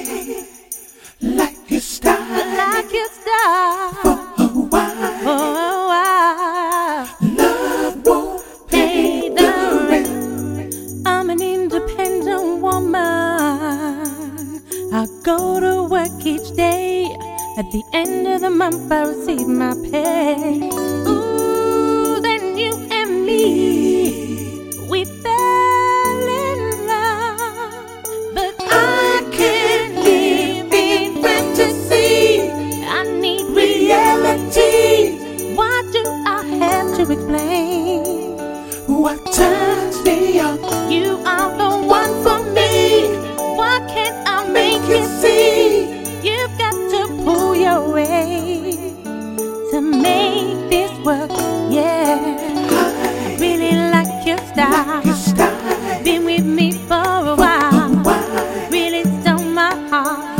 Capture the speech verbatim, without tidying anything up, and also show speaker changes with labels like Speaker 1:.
Speaker 1: like your style,
Speaker 2: like your style.
Speaker 1: for a while.
Speaker 2: For a while.
Speaker 1: Love won't pay the rent.
Speaker 2: I'm an independent woman. I go to work each day. At the end of the month, I receive my pay. Ooh, then you and me, we fell in love. But I can't live in fantasy. I need reality. Why do I have to explain?
Speaker 1: What turns me on?
Speaker 2: You are the one for me. Why can't I make you see? You've got to pull your weight to make this work. Yeah, I really like your style.
Speaker 1: Like your style.
Speaker 2: Been with me for a while. Really stole my heart.